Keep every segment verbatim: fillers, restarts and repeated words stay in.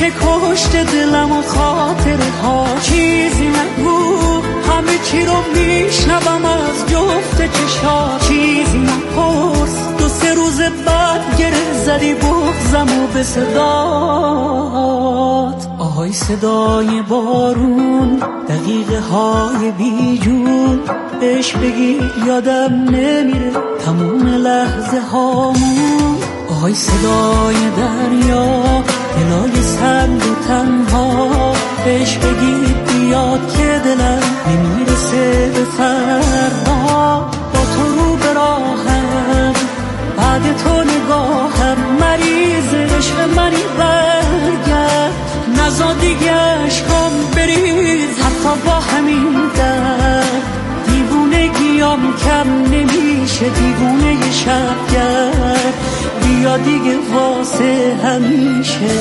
که کشته دلم و خاطره ها، چیزی نگو همه چی رو میشنوم از جفت چشا، چیزی نپرس دو سه روز بعد گره زدی بغزم و به صدات. آهای صدای بارون دقیقه های بیجون، بهش بگی یادم نمیره تموم لحظه هامون. آهای صدای دریا دلای سنگ و تنها، بهش بگی بیاد که دلم نمیرسه به فردا. با تو رو به راهم بعد تو نگاهم، مریض عشق منی برگرد، نزا دیگه عشقم بریز حتی با همین درد. دیوونگیام کم نمیشه دیوونه شبگرد، بیا دیگه واسه همیشه.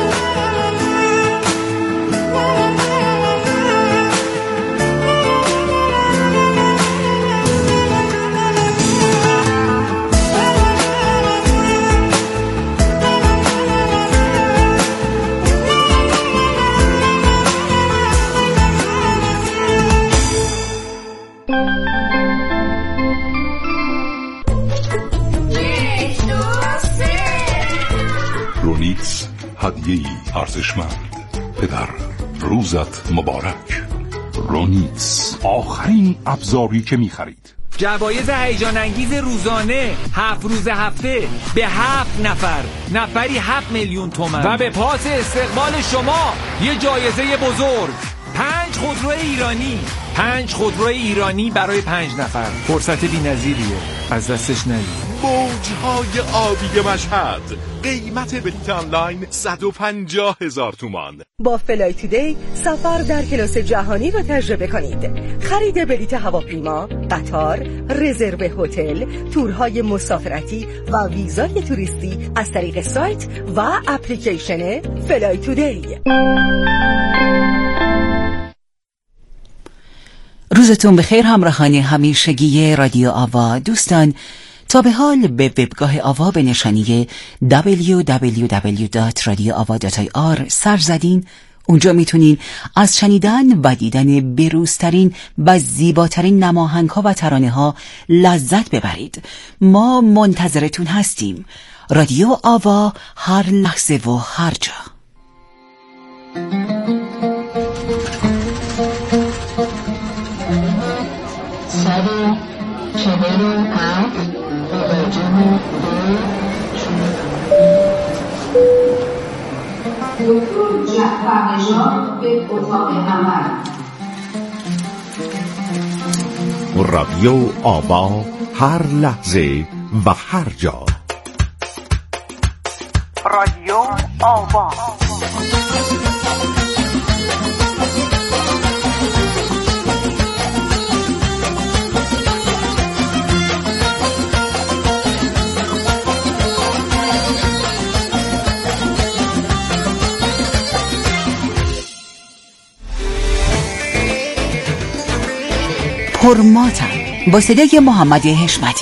رونیکس هدیه‌ای ارزشمند. پدر روزت مبارک. رونیکس آخرین ابزاری که می‌خرید. جوایز هیجان انگیز روزانه هفت روز هفته به هفت نفر، نفری هفت میلیون تومان و به پاس استقبال شما یه جایزه بزرگ، پنج خودرو ایرانی. پنج خودرو ایرانی برای پنج نفر، فرصت بی‌نظیریه، از دستش ندید. موجهای آبی مشهد، قیمت بلیت آنلاین صد و پنجاه هزار تومان. با فلای تودی سفر در کلاس جهانی را تجربه کنید. خرید بلیت هواپیما، قطار، رزرو هتل، تورهای مسافرتی و ویزای توریستی از طریق سایت و اپلیکیشن فلای تودی. روزتون بخیر همراهان همیشگی رادیو آوا. دوستان، تا به حال به وبگاه آوا به نشانی دبلیو دبلیو دبلیو دات رادیو آوا دات آی آر سر زدین؟ اونجا میتونین از شنیدن و دیدن بروزترین و زیباترین نماهنگ ها و ترانه ها لذت ببرید. ما منتظرتون هستیم. رادیو آوا، هر لحظه و هر جا. سری چهل و هفت توجه دکتر جعفر نژاد به اتاق عمل. رادیو آوا، هر لحظه و هر جا. رادیو آوا. پرماتم با صدای محمد حشمتی.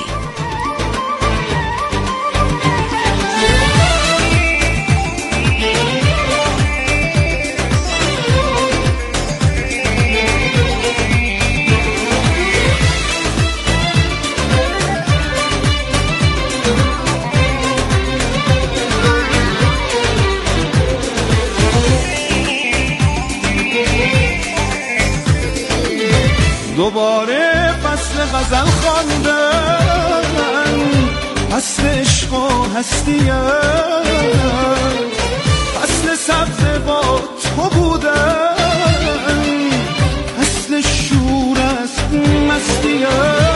دوباره فصل غزل خواندن، فصل عشق و هستیه، فصل سبز با تو بودن، فصل شور است مستیه.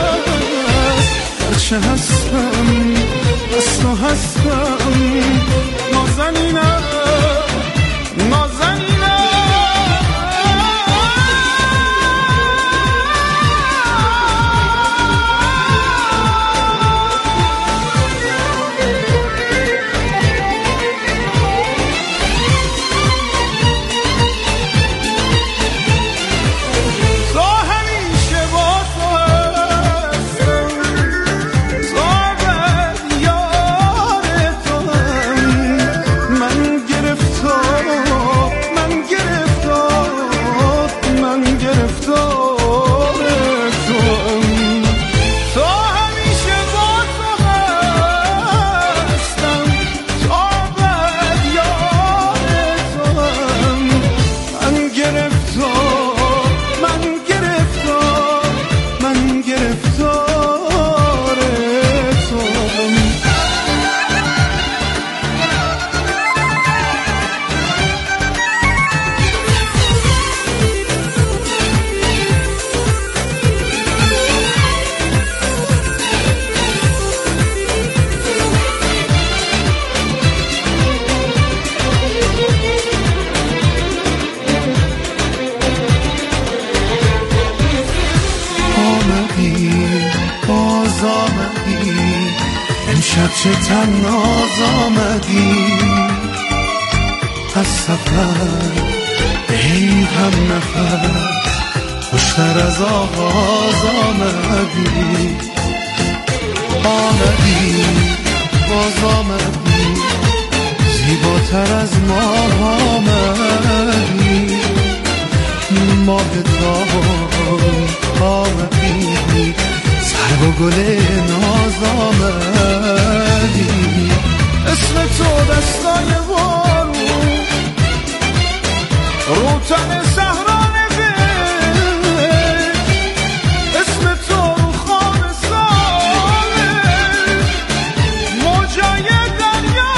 هرچه هستم از تو هستم، نازنینم نازنینم. تو همیشه با تو هستم، تو امشب چه تناز آمدی از سفر ای هم نفر خوشتر از آغاز آمدی آمدی باز آمدی زیباتر از ماه آمدی ماه تابان آمدی سر و گل ناز آمدی اسم تو دستای بارون روتن صحرا نوشت اسم تو رو خواب ساله موجای دریا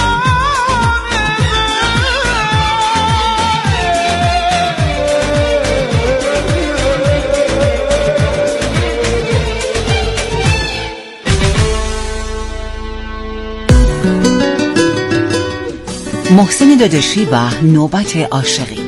محسن داداشی و نوبت عاشقی.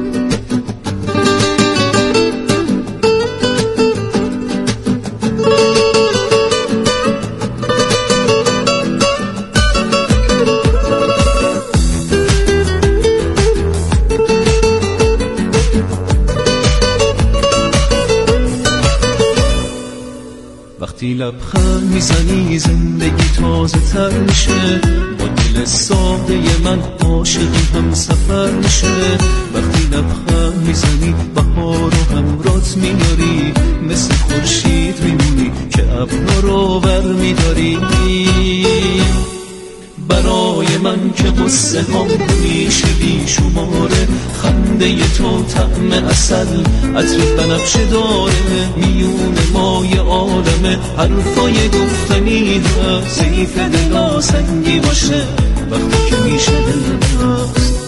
وقتی لبخند میزنی زندگی تازه تر میشه، با دل ساده من عاشقی هم سفر میشه. وقتی لبخند میزنی بهار رو همرات میاری، مثل خورشید میمونی که ابرها رو بر میداری. برای من که قصه هم میشه بیشماره، خنده تو طعم عسل عطر بنفشه داره. میون مای عالمه حرفای گفتنی هست، ضعیف دلا سنگی باشه وقتی که میشه دلبست.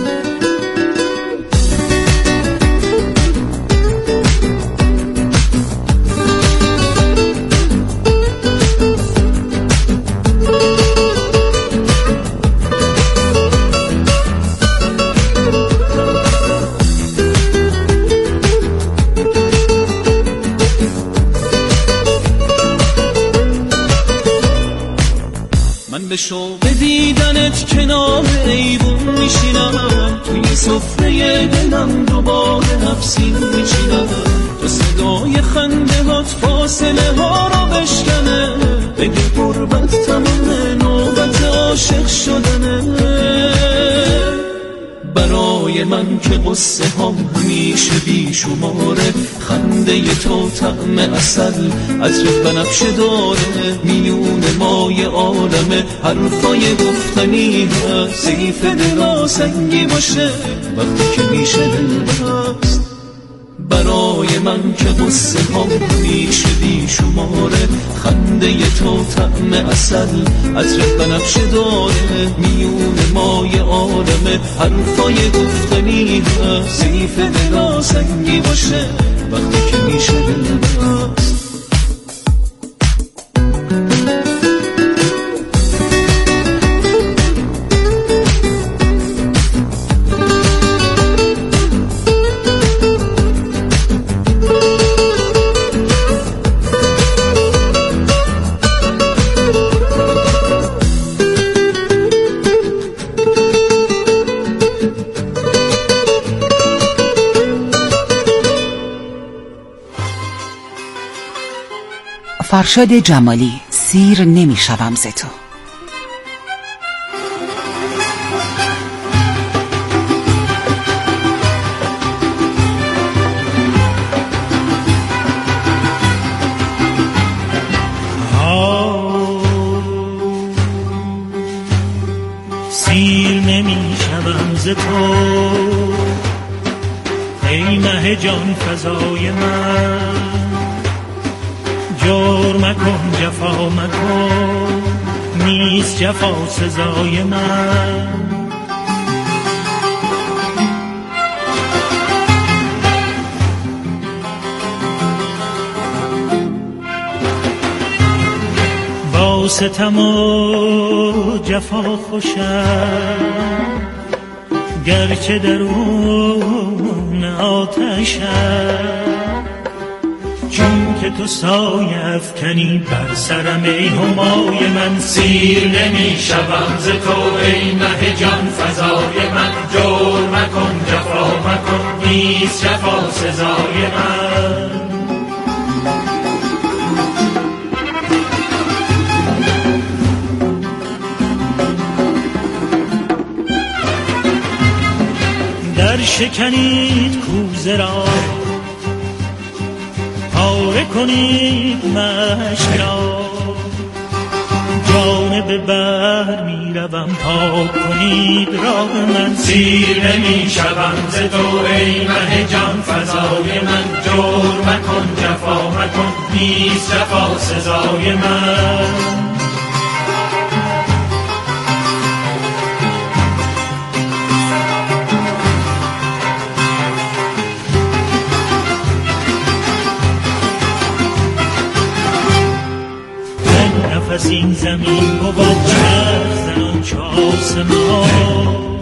به شوق دیدنت کنار ایوون میشینم، توی سفره دلم دوباره نفسین میچینم. تو صدای خنده هات فاصله ها رو بشکنه، بگه قربت تمام نوبت عاشق شدنه. برای من که قصه هم همیشه بیشماره، خنده تو طعم عسل عطر بنفشه داره. میون مای عالمه حرفای گفتنی هست، ضعیف دلا سنگی باشه وقتی که میشه دلبست. برای من که قصه هم همیشه بیشماره، خنده تو طعم عسل عطر بنفشه داره. میون مای عالمه حرفای گفتنی هست، ضعیف دلا سنگی باشه وقتی که میشه دلبست. فرشاد جمالی، سیر نمیشوم ز تو. سیر نمیشوم ز تو ای مه جان فزای من، جور مکن جفا مکن نیست جفا سزای من. با ستم و جفا خوشم، گرچه درون آتشم، چون که تو سایه افکنی بر سرم ای همای من، سیر نمی شوم ز تو ای مه جان فضای من، جور مکن جفا مکن نیست جفا سزای من. در شکنید کوزه را پاره کنید مشک را، جانب بحر می روم پاک کنید راه من، سیر نمی شوم ز تو ای مه جان فضای من، جور مکن جفا مکن نیست جفا سزای من. نفس این زمین بود چرخ زنان چه آسمان،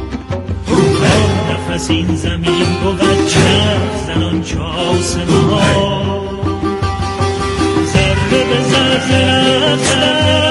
نفس این زمین بود چرخ زنان چه آسمان، ذره به ذره رفتن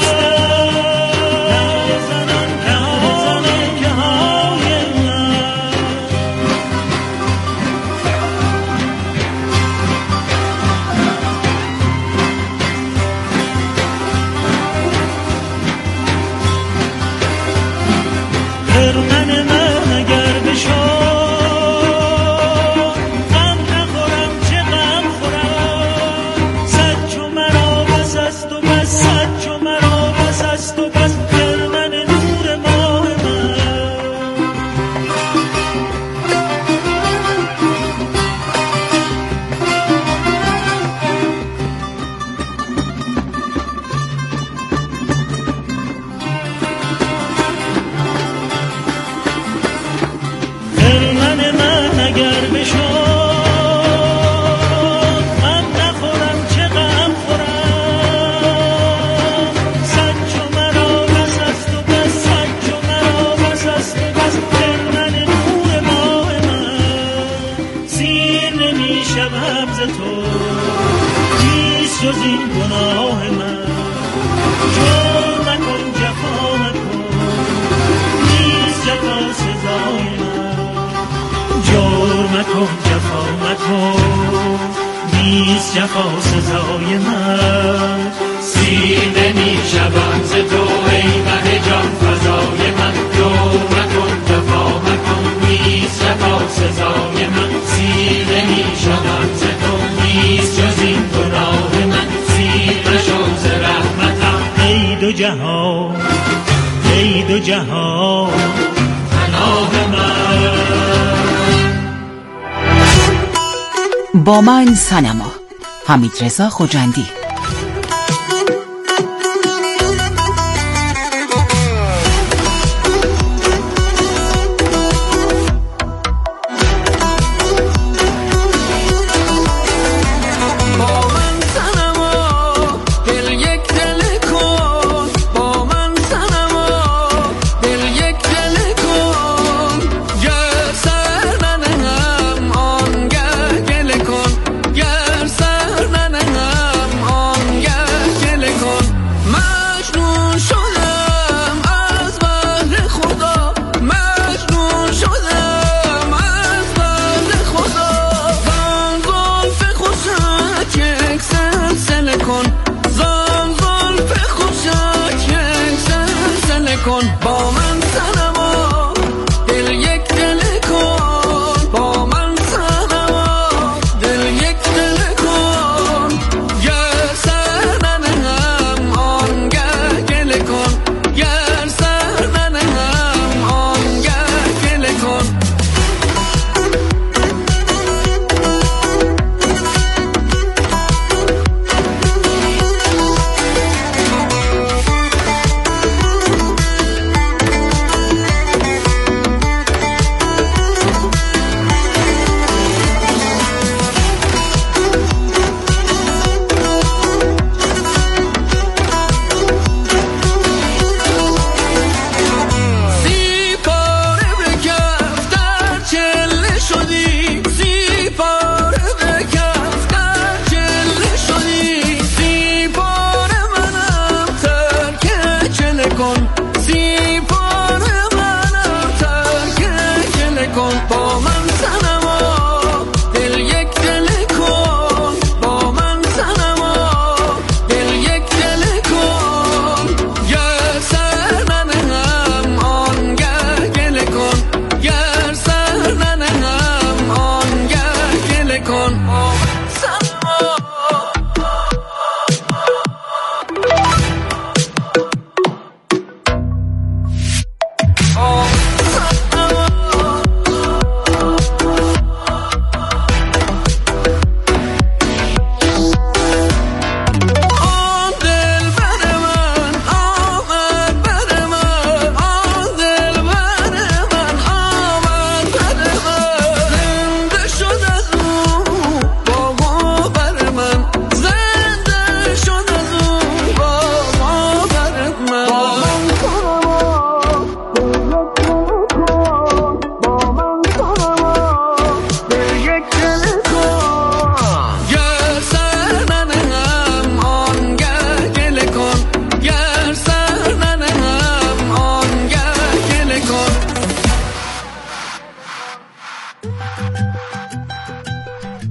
جفا سزای من، سیر نمی شوم ز تو ای مه جان فضای من، جور مکن جفا مکن نیست جفا سزای من، سیر نمی شوم ز تو نیست جز این گناه من، سیر نشو ز رحمتم ای دو جهان ای دو جهان پناه من. با من سینما، حمیدرضا خوجندی. آن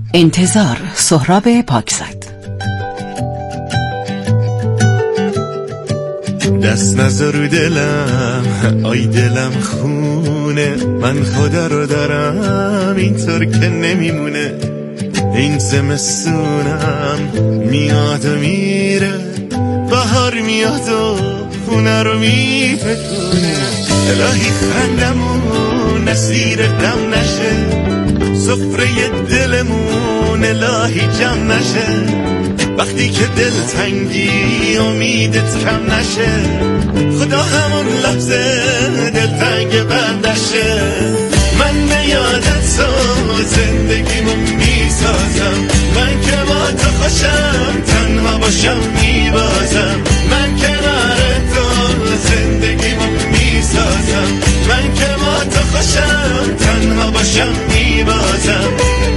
انتظار، سهراب پاکزاد. دست نذار رو دلم، آی دلم خونه، من خدا رو دارم اینطور که نمیمونه. این زمستونم میاد و میره، بهار میاد و خونه رو میفکونه. الهی خندمون اسیر غم نشه، سفره دلمون الهی جمع نشه. وقتی که دل تنگی امیدت کم نشه، خدا همون لحظه دل تنگ بندشه. من به یادت تو زندگیمو میسازم، من که با تو خوشم تنها باشم میبازم. من کنار تو زندگیمو میسازم، من که با تو خوشم تنها باشم میبازم.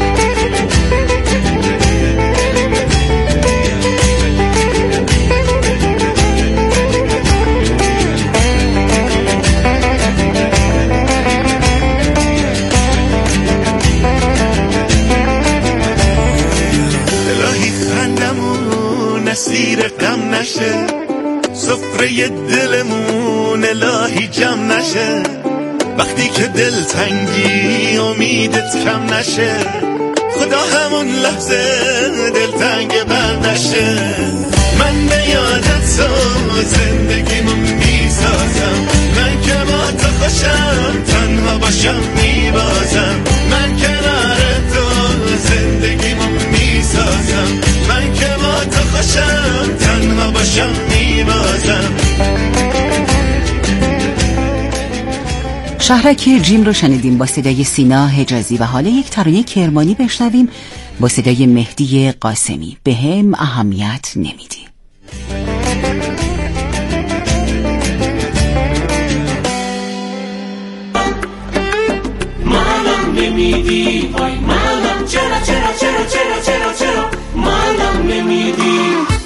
اسیر غم نشه، سفره دلمون الهی جمع نشه. وقتی که دل تنگی امیدت کم نشه، خدا همون لحظه دل تنگ بندشه. من به یادت تو زندگیمو میسازم، من که با تو خوشم تنها باشم میبازم. من کنار تو زندگیمو میسازم، من که با تو خوشم تنها باشم میبازم. شهرک جیم رو شنیدیم با صدای سینا حجازی و حالا یک ترانه کرمانی بشنویم با صدای مهدی قاسمی. به هم اهمیت نمیدی. مالم نمیدی، وای مالم، چرا چرا چرا چرا چرا چرا مالم نمیدی.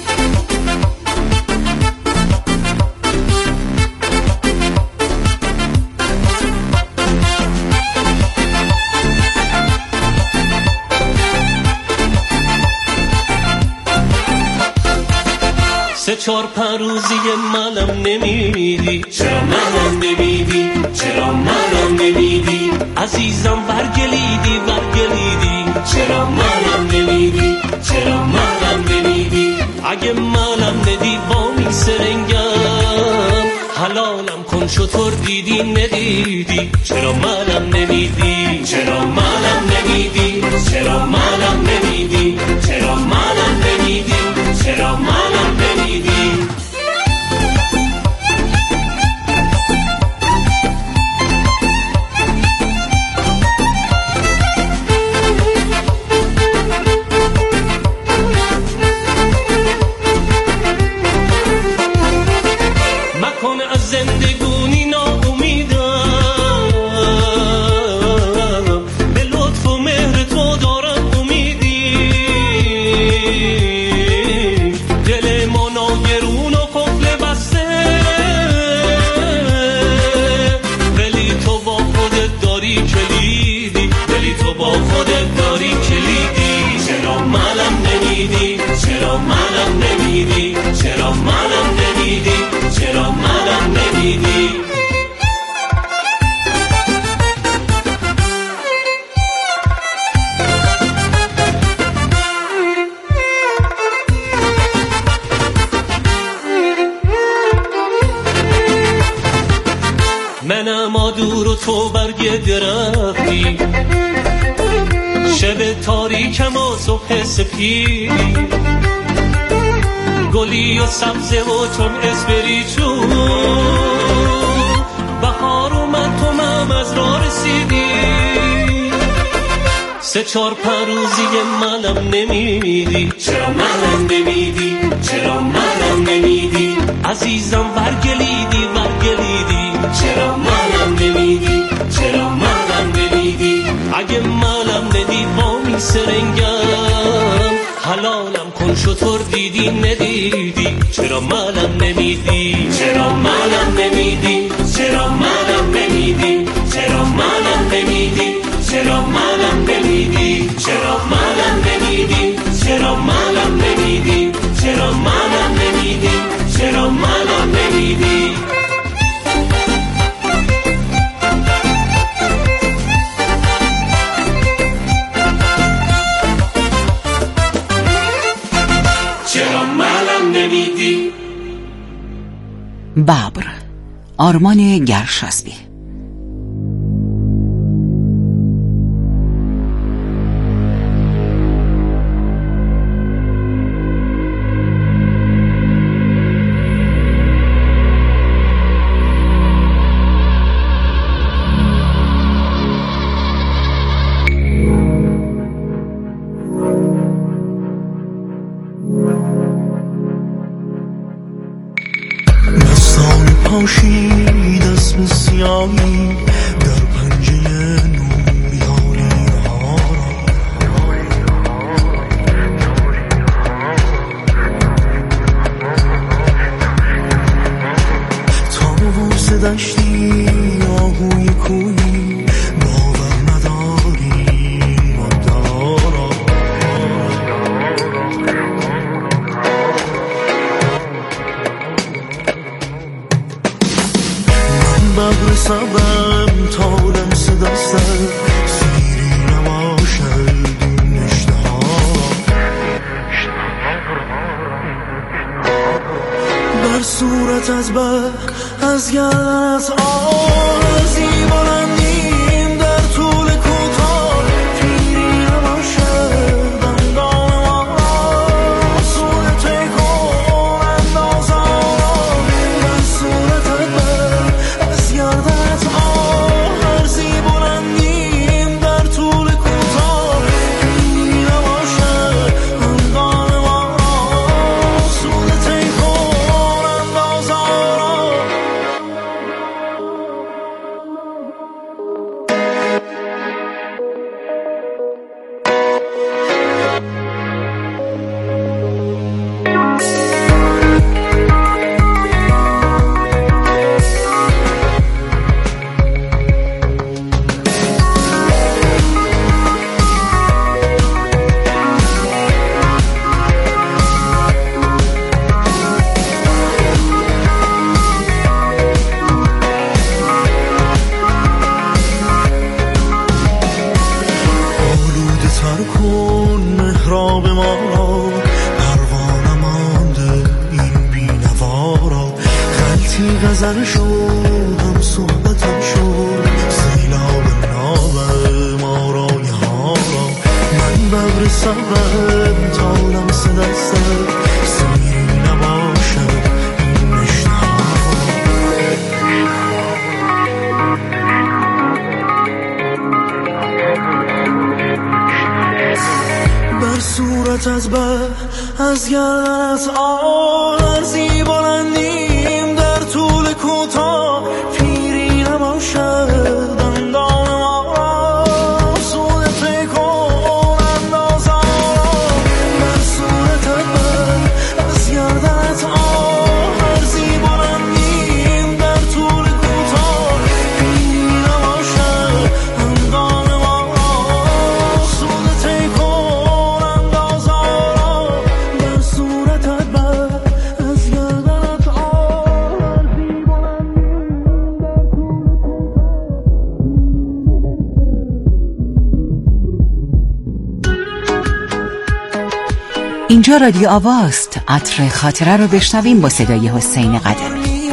سه چار پنج روزی مالم نمیدی، چرا مالم نمیدی، چرا مالم نمیدی. عزیزم برگلیدی برگلیدی، چرا مالم نمیدی، چرا مالم نمیدی. اگه مالم ندی با می سرنگم، حلالم کن شطور دیدی ندیدی. چرا مالم نمیدی، چرا مالم نمیدی، چرا مالم نمیدی، چرا مالم نمیدی، چرا مالم نمیدی. مکن از زندگونی ناامیدم، به لطف و مهر تو دارم امیدی. دل ما ناگرون و قفل بسته، ولی تو با خودت داری کلیدی، ولی تو با خودت داری کلیدی. چرا مالم نمیدی، چرا مالم نمیدی، چرا مالم نمیدی، چرا مالم نمیدی. منم آدور و تو برگ درختی، شب تاریکم و صبح سپیدی. گلی و سبزه و چون اسپری چون بهار اومد تو مم از راه رسیدی. سه چار پنج روزی مالم نمیدی، چرا مالم نمیدی، چرا مالم نمیدی. عزیزم برگلیدی برگلیدی، چرا مالم نمیدی، چرا مالم نمیدی. اگه مالم ندی با می سرنگم، حلالم کن شطور دیدی ندیدی. چرا مالم نمیدی، چرا مالم نمیدی، چرا مالم نمیدی، چرا مالم نمیدی، چرا منم نمیدی چرا منم نمیدی چرا منم نمیدی چرا منم نمیدی چرا منم نمیدی چرا منم نمیدی. ببر، آرمان گرشاسبی. پاشید اسم سیاهی در پنجه نوریانی ها را طاووس دشتی آهوی کویی باور نداری مدارا ببر سبم تا لمس دستم سیری نباشد این اشتها بر صورت از بر از گردنت آرزی بلندیم در طول کوتاه پیری نباشد اندام ما صورت کن اندازم بر صورت بر از گردنت آرزی بلندیم در طول کوتاه پیری نباشد اندام ما صورت کن اندازم محراب ما را پروانه مانده این بینوارا خلطی غزل شد هم صحبتم شد سیلاب ناب ما را یها را من ببر صبرم تا لمس دستم سیری نباشد این اشتها بر صورت از بر از گردنت آرزی بلندیم در طول کوتاه پیری نباشد اندام ما صورت کن اندازم بر صورت بر از گردنت آرزی بلندیم در طول کوتاه پیری نباشد اندام ما صورت کن اندازم بر صورت بر از گردنت آرزی بلندیم در طول اینجا رادیو آواست. عطر خاطره رو بشنویم با صدای حسین قدمی.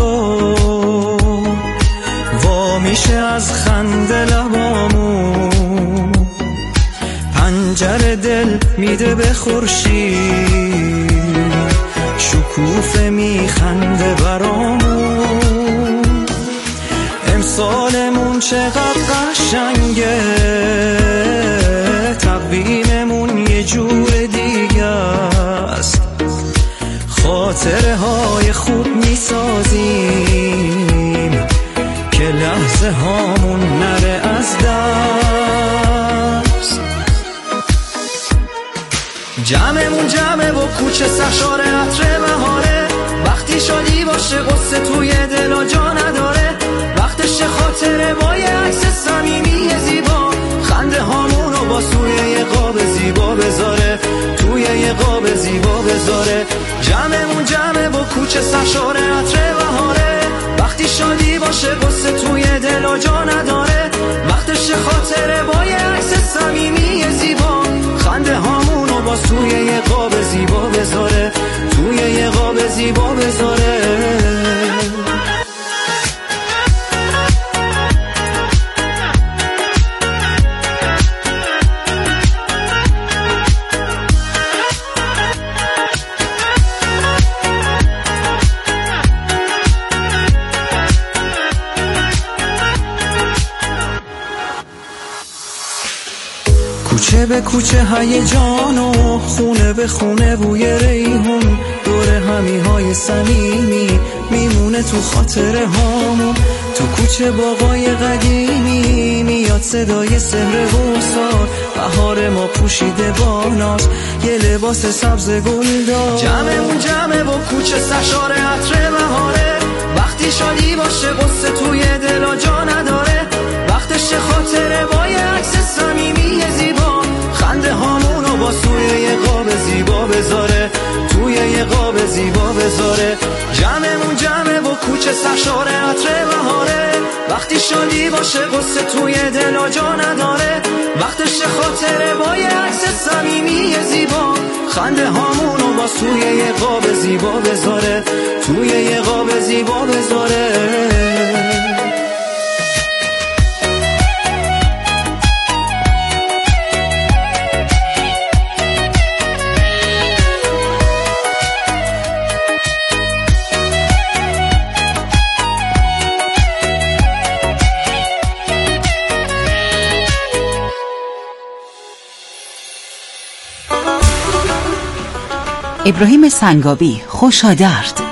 وا میشه از خنده لبامون پنجره دل میده به خورشید شکوفه میخنده برامون امسالمون چقدر قشنگه تقویممون یه جور دیگه است خاطره های خوب میسازیم که لحظه هامون نره از دست جمعمون جمعه و کوچه سرشار عطر بهاره وقتی شادی باشه قصه توی دل و جا نداره وقتش خاطره با یه عکس صمیمی زیبا کوچه سرشار عطر بهاره، وقتی شادی باشه قصه توی دل و جا نداره، وقتش خاطره با یه عکس صمیمی زیبا، خنده هامونو با توی یه قاب زیبا بذاره، توی یه قاب زیبا بذاره. کوچه به کوچه هیجان و خونه به خونه بوی ریحون، دور همی های صمیمی میمونه تو خاطره هامون، تو کوچه باغای قدیمی میاد صدای سحر وصال، بهار ما پوشیده با ناز یه لباس سبز گلدار، جمعمون جمعه و کوچه سرشار عطر بهاره، وقتی شادی باشه قصه توی دل و جا نداره، وقتش خاطره با یه عکس صمیمی زیبا، خنده هامونو با توی یه قاب زیبا بذاره، توی یه قاب زیبا بذاره. جمعمون جمعه و کوچه سرشار عطر بهاره، وقتی شادی باشه قصه توی دل و جا نداره، وقتش خاطره با یه عکس صمیمی زیبا، خنده هامونو با توی یه قاب زیبا بذاره، توی یه قاب زیبا بذاره. ابراهیم سنگابی، خوشا درد.